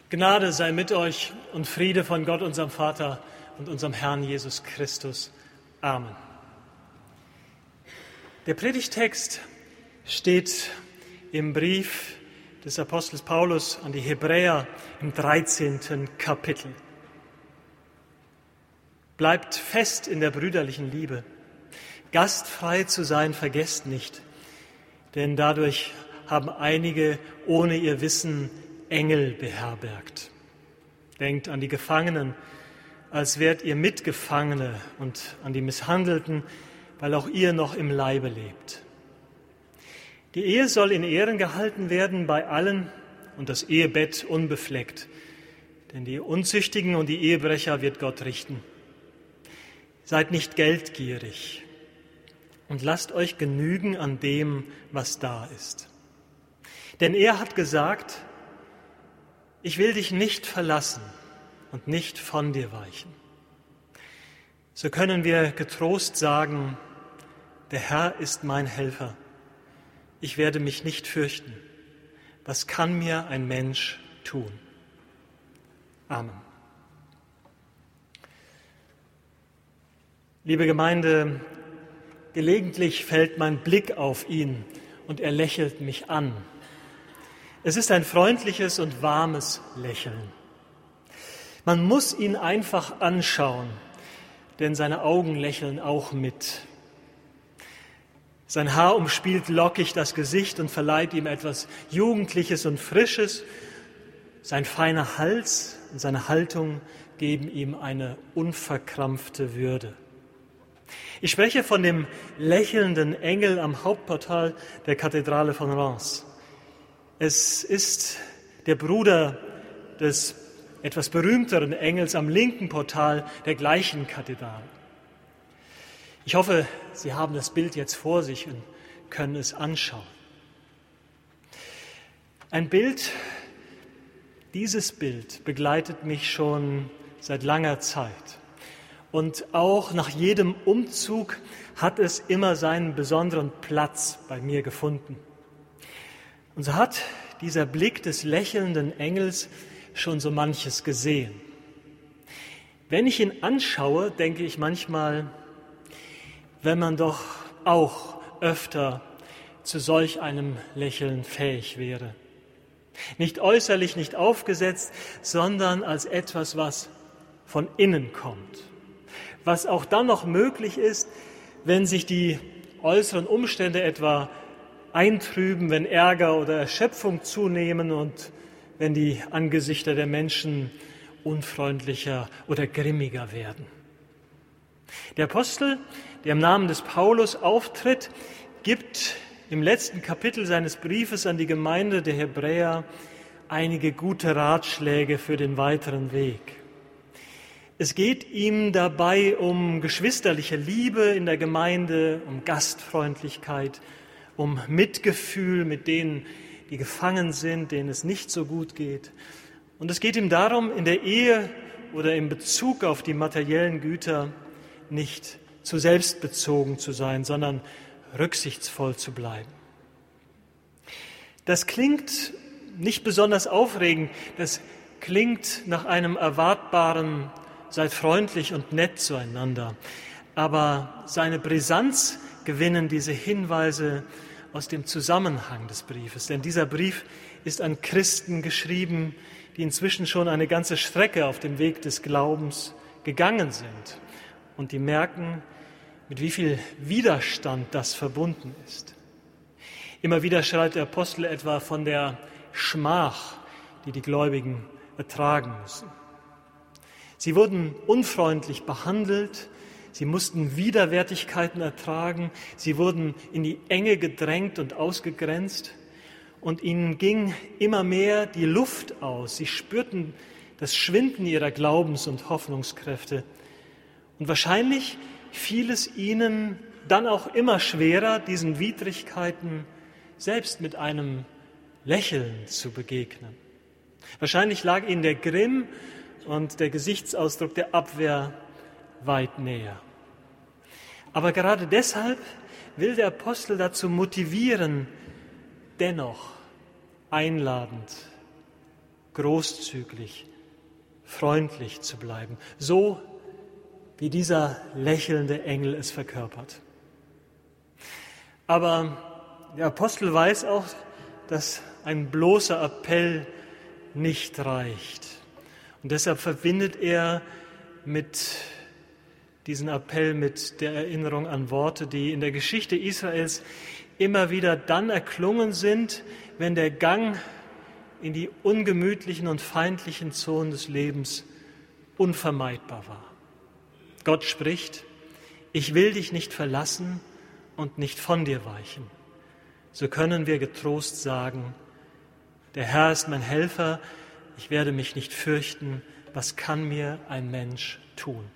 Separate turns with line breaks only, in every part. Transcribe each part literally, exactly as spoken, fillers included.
Gnade sei mit euch und Friede von Gott, unserem Vater und unserem Herrn Jesus Christus. Amen. Der Predigtext steht im Brief des Apostels Paulus an die Hebräer im dreizehnten Kapitel. Bleibt fest in der brüderlichen Liebe. Gastfrei zu sein, vergesst nicht, denn dadurch haben einige ohne ihr Wissen Engel beherbergt. Denkt an die Gefangenen, als wärt ihr Mitgefangene, und an die Misshandelten, weil auch ihr noch im Leibe lebt. Die Ehe soll in Ehren gehalten werden bei allen und das Ehebett unbefleckt, denn die Unzüchtigen und die Ehebrecher wird Gott richten. Seid nicht geldgierig und lasst euch genügen an dem, was da ist. Denn er hat gesagt: Ich will dich nicht verlassen und nicht von dir weichen. So können wir getrost sagen: Der Herr ist mein Helfer. Ich werde mich nicht fürchten. Was kann mir ein Mensch tun? Amen. Liebe Gemeinde, gelegentlich fällt mein Blick auf ihn und er lächelt mich an. Es ist ein freundliches und warmes Lächeln. Man muss ihn einfach anschauen, denn seine Augen lächeln auch mit. Sein Haar umspielt lockig das Gesicht und verleiht ihm etwas Jugendliches und Frisches. Sein feiner Hals und seine Haltung geben ihm eine unverkrampfte Würde. Ich spreche von dem lächelnden Engel am Hauptportal der Kathedrale von Reims. Es ist der Bruder des etwas berühmteren Engels am linken Portal der gleichen Kathedrale. Ich hoffe, Sie haben das Bild jetzt vor sich und können es anschauen. Ein Bild, dieses Bild begleitet mich schon seit langer Zeit. Und auch nach jedem Umzug hat es immer seinen besonderen Platz bei mir gefunden. Und so hat dieser Blick des lächelnden Engels schon so manches gesehen. Wenn ich ihn anschaue, denke ich manchmal, wenn man doch auch öfter zu solch einem Lächeln fähig wäre. Nicht äußerlich, nicht aufgesetzt, sondern als etwas, was von innen kommt. Was auch dann noch möglich ist, wenn sich die äußeren Umstände etwa eintrüben, wenn Ärger oder Erschöpfung zunehmen und wenn die Angesichter der Menschen unfreundlicher oder grimmiger werden. Der Apostel, der im Namen des Paulus auftritt, gibt im letzten Kapitel seines Briefes an die Gemeinde der Hebräer einige gute Ratschläge für den weiteren Weg. Es geht ihm dabei um geschwisterliche Liebe in der Gemeinde, um Gastfreundlichkeit, um Mitgefühl mit denen, die gefangen sind, denen es nicht so gut geht. Und es geht ihm darum, in der Ehe oder in Bezug auf die materiellen Güter nicht zu selbstbezogen zu sein, sondern rücksichtsvoll zu bleiben. Das klingt nicht besonders aufregend, das klingt nach einem erwartbaren: Seid freundlich und nett zueinander. Aber seine Brisanz gewinnen diese Hinweise aus dem Zusammenhang des Briefes. Denn dieser Brief ist an Christen geschrieben, die inzwischen schon eine ganze Strecke auf dem Weg des Glaubens gegangen sind. Und die merken, mit wie viel Widerstand das verbunden ist. Immer wieder schreibt der Apostel etwa von der Schmach, die die Gläubigen ertragen müssen. Sie wurden unfreundlich behandelt, sie mussten Widerwärtigkeiten ertragen, sie wurden in die Enge gedrängt und ausgegrenzt und ihnen ging immer mehr die Luft aus. Sie spürten das Schwinden ihrer Glaubens- und Hoffnungskräfte. Und wahrscheinlich fiel es ihnen dann auch immer schwerer, diesen Widrigkeiten selbst mit einem Lächeln zu begegnen. Wahrscheinlich lag ihnen der Grimm und der Gesichtsausdruck der Abwehr weit näher. Aber gerade deshalb will der Apostel dazu motivieren, dennoch einladend großzügig, freundlich zu bleiben, so wie dieser lächelnde Engel es verkörpert. Aber der Apostel weiß auch, dass ein bloßer Appell nicht reicht. Und deshalb verbindet er mit diesen Appell mit der Erinnerung an Worte, die in der Geschichte Israels immer wieder dann erklungen sind, wenn der Gang in die ungemütlichen und feindlichen Zonen des Lebens unvermeidbar war. Gott spricht: Ich will dich nicht verlassen und nicht von dir weichen. So können wir getrost sagen: Der Herr ist mein Helfer, ich werde mich nicht fürchten, was kann mir ein Mensch tun?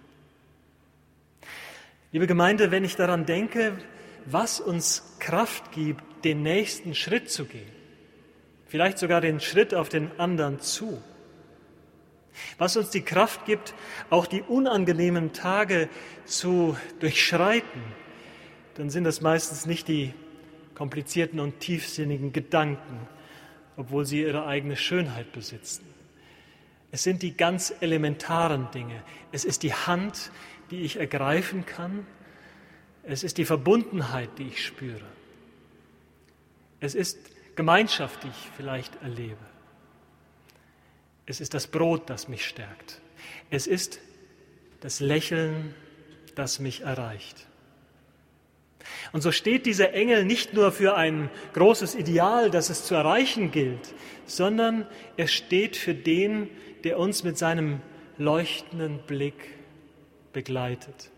Liebe Gemeinde, wenn ich daran denke, was uns Kraft gibt, den nächsten Schritt zu gehen, vielleicht sogar den Schritt auf den anderen zu, was uns die Kraft gibt, auch die unangenehmen Tage zu durchschreiten, dann sind das meistens nicht die komplizierten und tiefsinnigen Gedanken, obwohl sie ihre eigene Schönheit besitzen. Es sind die ganz elementaren Dinge. Es ist die Hand, die ich ergreifen kann. Es ist die Verbundenheit, die ich spüre. Es ist Gemeinschaft, die ich vielleicht erlebe. Es ist das Brot, das mich stärkt. Es ist das Lächeln, das mich erreicht. Und so steht dieser Engel nicht nur für ein großes Ideal, das es zu erreichen gilt, sondern er steht für den, der uns mit seinem leuchtenden Blick begleitet.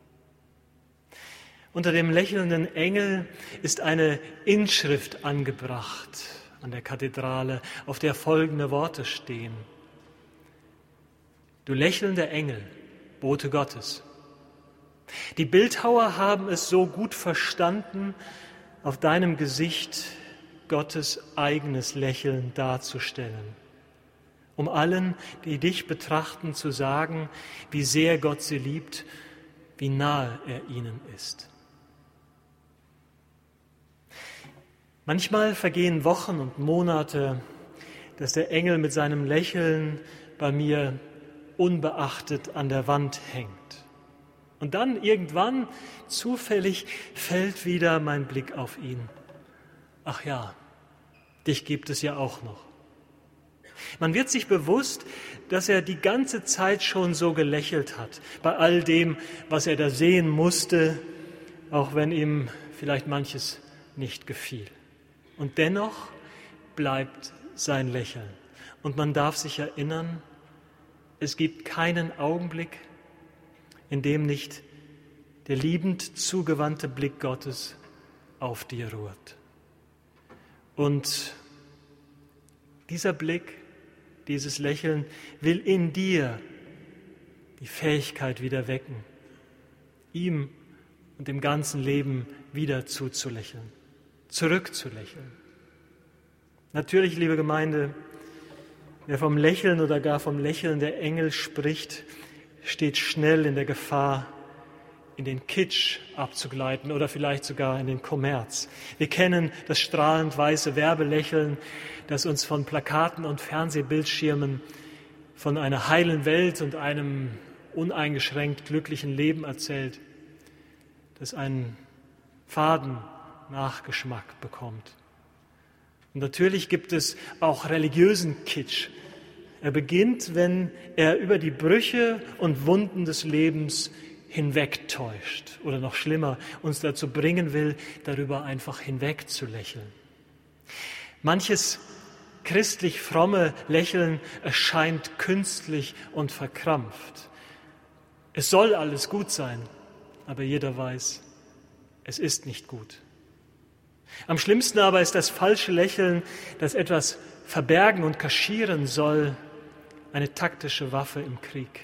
Unter dem lächelnden Engel ist eine Inschrift angebracht an der Kathedrale, auf der folgende Worte stehen: Du lächelnder Engel, Bote Gottes. Die Bildhauer haben es so gut verstanden, auf deinem Gesicht Gottes eigenes Lächeln darzustellen, um allen, die dich betrachten, zu sagen, wie sehr Gott sie liebt, wie nahe er ihnen ist. Manchmal vergehen Wochen und Monate, dass der Engel mit seinem Lächeln bei mir unbeachtet an der Wand hängt. Und dann irgendwann, zufällig, fällt wieder mein Blick auf ihn. Ach ja, dich gibt es ja auch noch. Man wird sich bewusst, dass er die ganze Zeit schon so gelächelt hat, bei all dem, was er da sehen musste, auch wenn ihm vielleicht manches nicht gefiel. Und dennoch bleibt sein Lächeln. Und man darf sich erinnern, es gibt keinen Augenblick, in dem nicht der liebend zugewandte Blick Gottes auf dir ruht. Und dieser Blick, dieses Lächeln will in dir die Fähigkeit wieder wecken, ihm und dem ganzen Leben wieder zuzulächeln, zurückzulächeln. Natürlich, liebe Gemeinde, wer vom Lächeln oder gar vom Lächeln der Engel spricht, steht schnell in der Gefahr, in den Kitsch abzugleiten oder vielleicht sogar in den Kommerz. Wir kennen das strahlend weiße Werbelächeln, das uns von Plakaten und Fernsehbildschirmen von einer heilen Welt und einem uneingeschränkt glücklichen Leben erzählt, das einen faden Nachgeschmack bekommt. Und natürlich gibt es auch religiösen Kitsch. Er beginnt, wenn er über die Brüche und Wunden des Lebens hinwegtäuscht oder noch schlimmer, uns dazu bringen will, darüber einfach hinweg zu lächeln. Manches christlich fromme Lächeln erscheint künstlich und verkrampft. Es soll alles gut sein, aber jeder weiß, es ist nicht gut. Am schlimmsten aber ist das falsche Lächeln, das etwas verbergen und kaschieren soll, eine taktische Waffe im Krieg.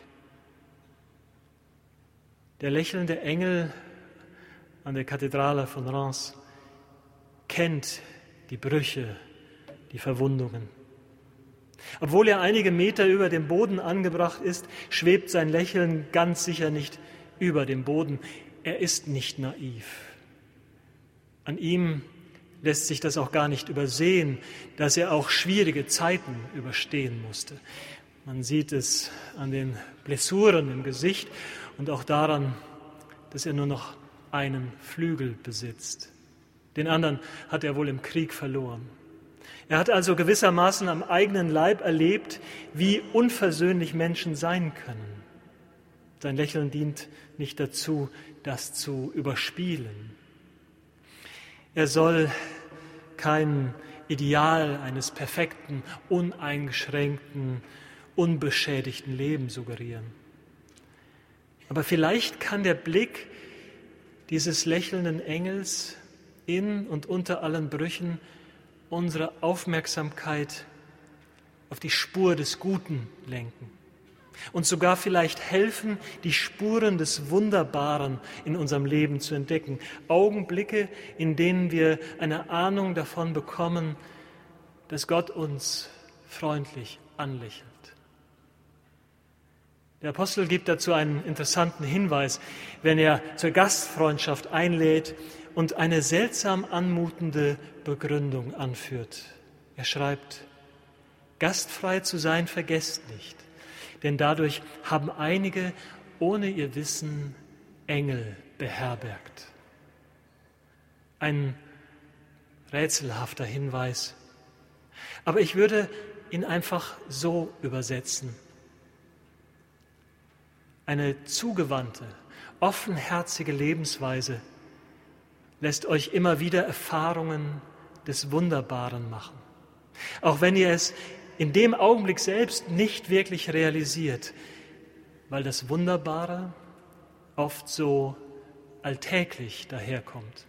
Der lächelnde Engel an der Kathedrale von Reims kennt die Brüche, die Verwundungen. Obwohl er einige Meter über dem Boden angebracht ist, schwebt sein Lächeln ganz sicher nicht über dem Boden. Er ist nicht naiv. An ihm lässt sich das auch gar nicht übersehen, dass er auch schwierige Zeiten überstehen musste. Man sieht es an den Blessuren im Gesicht und auch daran, dass er nur noch einen Flügel besitzt. Den anderen hat er wohl im Krieg verloren. Er hat also gewissermaßen am eigenen Leib erlebt, wie unversöhnlich Menschen sein können. Sein Lächeln dient nicht dazu, das zu überspielen. Er soll kein Ideal eines perfekten, uneingeschränkten, unbeschädigten Lebens suggerieren. Aber vielleicht kann der Blick dieses lächelnden Engels in und unter allen Brüchen unsere Aufmerksamkeit auf die Spur des Guten lenken und sogar vielleicht helfen, die Spuren des Wunderbaren in unserem Leben zu entdecken. Augenblicke, in denen wir eine Ahnung davon bekommen, dass Gott uns freundlich anlächelt. Der Apostel gibt dazu einen interessanten Hinweis, wenn er zur Gastfreundschaft einlädt und eine seltsam anmutende Begründung anführt. Er schreibt: Gastfrei zu sein vergesst nicht, denn dadurch haben einige ohne ihr Wissen Engel beherbergt. Ein rätselhafter Hinweis, aber ich würde ihn einfach so übersetzen: Eine zugewandte, offenherzige Lebensweise lässt euch immer wieder Erfahrungen des Wunderbaren machen. Auch wenn ihr es in dem Augenblick selbst nicht wirklich realisiert, weil das Wunderbare oft so alltäglich daherkommt.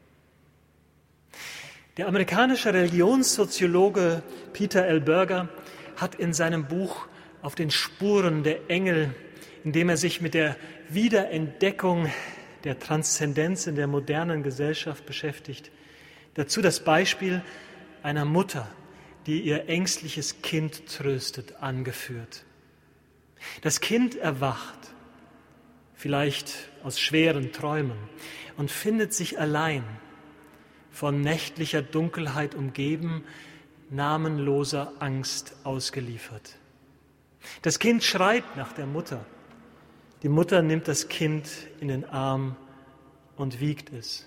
Der amerikanische Religionssoziologe Peter L. Berger hat in seinem Buch Auf den Spuren der Engel, in dem er sich mit der Wiederentdeckung der Transzendenz in der modernen Gesellschaft beschäftigt, dazu das Beispiel einer Mutter, die ihr ängstliches Kind tröstet, angeführt. Das Kind erwacht, vielleicht aus schweren Träumen, und findet sich allein, von nächtlicher Dunkelheit umgeben, namenloser Angst ausgeliefert. Das Kind schreit nach der Mutter. Die Mutter nimmt das Kind in den Arm und wiegt es.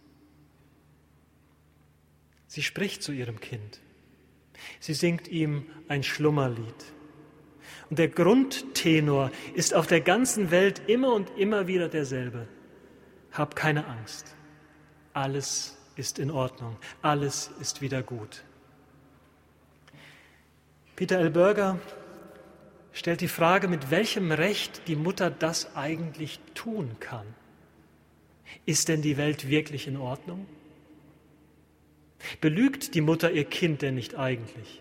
Sie spricht zu ihrem Kind. Sie singt ihm ein Schlummerlied. Und der Grundtenor ist auf der ganzen Welt immer und immer wieder derselbe. Hab keine Angst. Alles ist in Ordnung. Alles ist wieder gut. Peter L. Berger stellt die Frage, mit welchem Recht die Mutter das eigentlich tun kann. Ist denn die Welt wirklich in Ordnung? Belügt die Mutter ihr Kind denn nicht eigentlich?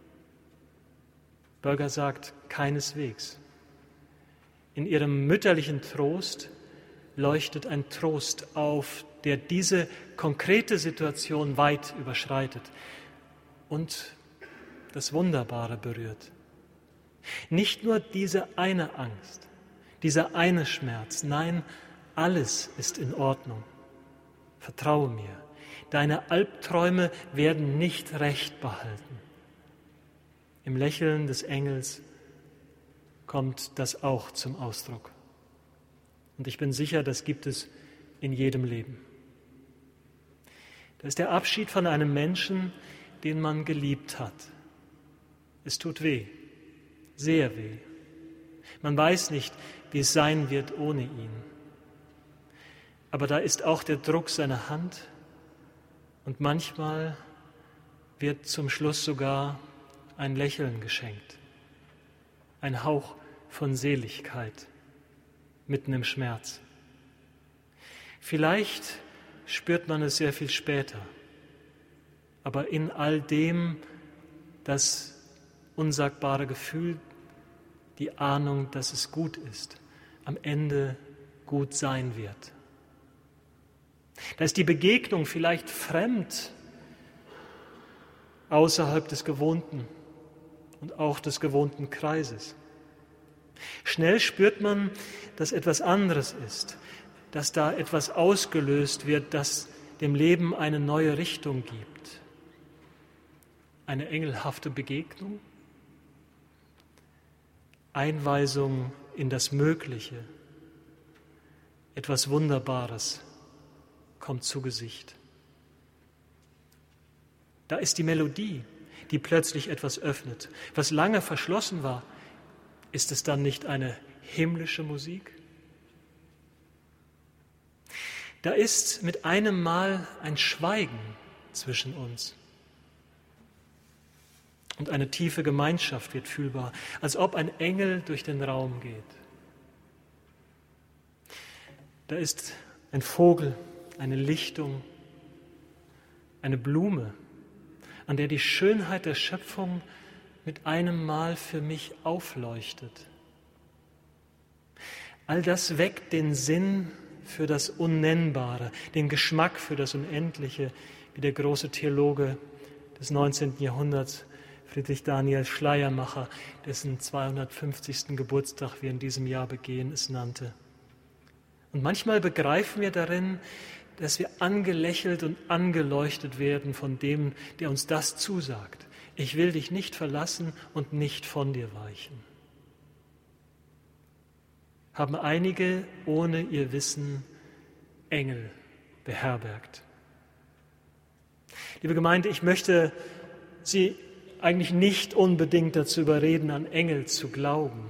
Berger sagt, keineswegs. In ihrem mütterlichen Trost leuchtet ein Trost auf, der diese konkrete Situation weit überschreitet und das Wunderbare berührt. Nicht nur diese eine Angst, dieser eine Schmerz, nein, alles ist in Ordnung. Vertraue mir, deine Albträume werden nicht Recht behalten. Im Lächeln des Engels kommt das auch zum Ausdruck. Und ich bin sicher, das gibt es in jedem Leben. Das ist der Abschied von einem Menschen, den man geliebt hat. Es tut weh, sehr weh. Man weiß nicht, wie es sein wird ohne ihn. Aber da ist auch der Druck seiner Hand und manchmal wird zum Schluss sogar ein Lächeln geschenkt, ein Hauch von Seligkeit mitten im Schmerz. Vielleicht spürt man es sehr viel später, aber in all dem das unsagbare Gefühl, die Ahnung, dass es gut ist, am Ende gut sein wird. Da ist die Begegnung vielleicht fremd, außerhalb des Gewohnten und auch des gewohnten Kreises. Schnell spürt man, dass etwas anderes ist, dass da etwas ausgelöst wird, das dem Leben eine neue Richtung gibt. Eine engelhafte Begegnung, Einweisung in das Mögliche, etwas Wunderbares kommt zu Gesicht. Da ist die Melodie, die plötzlich etwas öffnet. Was lange verschlossen war, ist es dann nicht eine himmlische Musik? Da ist mit einem Mal ein Schweigen zwischen uns. Und eine tiefe Gemeinschaft wird fühlbar, als ob ein Engel durch den Raum geht. Da ist ein Vogel, eine Lichtung, eine Blume, an der die Schönheit der Schöpfung mit einem Mal für mich aufleuchtet. All das weckt den Sinn für das Unnennbare, den Geschmack für das Unendliche, wie der große Theologe des neunzehnten Jahrhunderts, Friedrich Daniel Schleiermacher, dessen zweihundertfünfzigsten Geburtstag wir in diesem Jahr begehen, es nannte. Und manchmal begreifen wir darin, dass wir angelächelt und angeleuchtet werden von dem, der uns das zusagt. Ich will dich nicht verlassen und nicht von dir weichen. Haben einige ohne ihr Wissen Engel beherbergt. Liebe Gemeinde, ich möchte Sie eigentlich nicht unbedingt dazu überreden, an Engel zu glauben,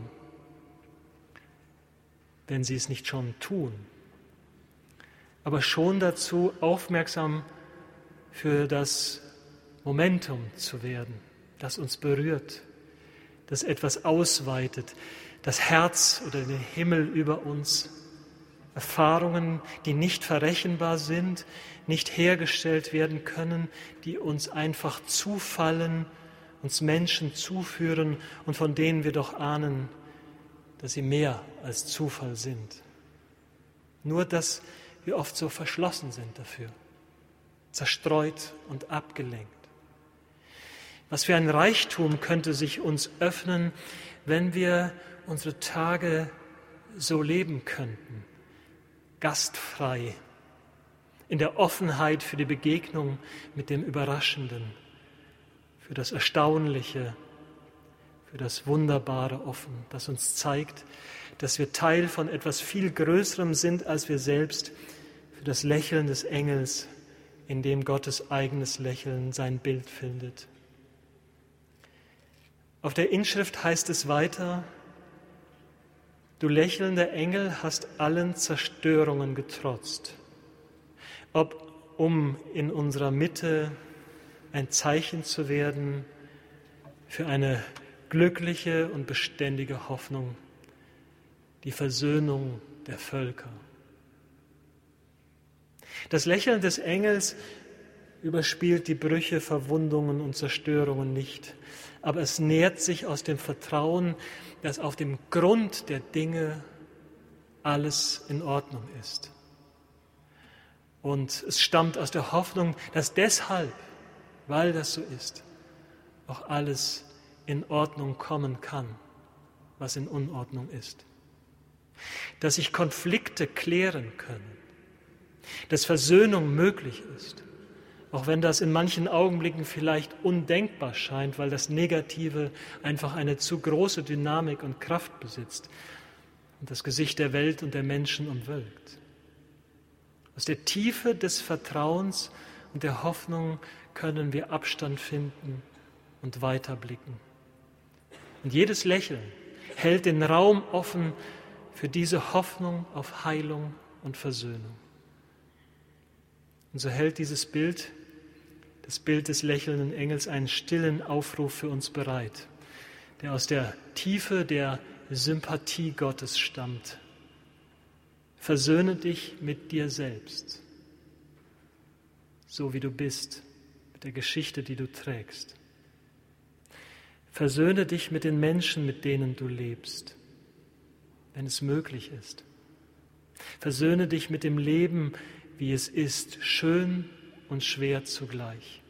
wenn Sie es nicht schon tun, aber schon dazu aufmerksam für das Momentum zu werden, das uns berührt, das etwas ausweitet, das Herz oder den Himmel über uns, Erfahrungen, die nicht verrechenbar sind, nicht hergestellt werden können, die uns einfach zufallen, uns Menschen zuführen und von denen wir doch ahnen, dass sie mehr als Zufall sind. Nur, dass wir oft so verschlossen sind dafür, zerstreut und abgelenkt. Was für ein Reichtum könnte sich uns öffnen, wenn wir unsere Tage so leben könnten, gastfrei, in der Offenheit für die Begegnung mit dem Überraschenden, für das Erstaunliche, für das Wunderbare offen, das uns zeigt, dass wir Teil von etwas viel Größerem sind als wir selbst, für das Lächeln des Engels, in dem Gottes eigenes Lächeln sein Bild findet. Auf der Inschrift heißt es weiter: Du lächelnder Engel hast allen Zerstörungen getrotzt, ob um in unserer Mitte ein Zeichen zu werden für eine glückliche und beständige Hoffnung, die Versöhnung der Völker. Das Lächeln des Engels überspielt die Brüche, Verwundungen und Zerstörungen nicht, aber es nährt sich aus dem Vertrauen, dass auf dem Grund der Dinge alles in Ordnung ist. Und es stammt aus der Hoffnung, dass deshalb, weil das so ist, auch alles in Ordnung kommen kann, was in Unordnung ist. Dass sich Konflikte klären können, dass Versöhnung möglich ist, auch wenn das in manchen Augenblicken vielleicht undenkbar scheint, weil das Negative einfach eine zu große Dynamik und Kraft besitzt und das Gesicht der Welt und der Menschen umwölkt. Aus der Tiefe des Vertrauens und der Hoffnung können wir Abstand finden und weiterblicken. Und jedes Lächeln hält den Raum offen für diese Hoffnung auf Heilung und Versöhnung. Und so hält dieses Bild, das Bild des lächelnden Engels, einen stillen Aufruf für uns bereit, der aus der Tiefe der Sympathie Gottes stammt. Versöhne dich mit dir selbst, so wie du bist, mit der Geschichte, die du trägst. Versöhne dich mit den Menschen, mit denen du lebst, wenn es möglich ist. Versöhne dich mit dem Leben, wie es ist, schön und schwer zugleich.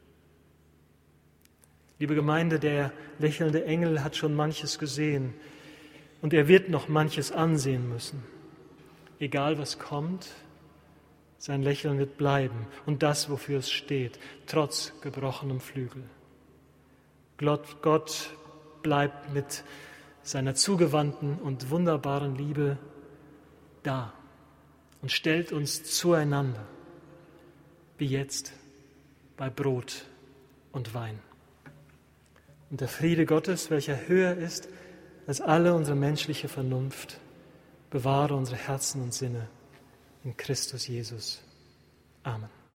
Liebe Gemeinde, der lächelnde Engel hat schon manches gesehen und er wird noch manches ansehen müssen. Egal was kommt, Sein Lächeln wird bleiben und das, wofür es steht, trotz gebrochenem Flügel. Gott, Gott bleibt mit seiner zugewandten und wunderbaren Liebe da und stellt uns zueinander, wie jetzt bei Brot und Wein. Und der Friede Gottes, welcher höher ist als alle unsere menschliche Vernunft, bewahre unsere Herzen und Sinne in Christus Jesus. Amen.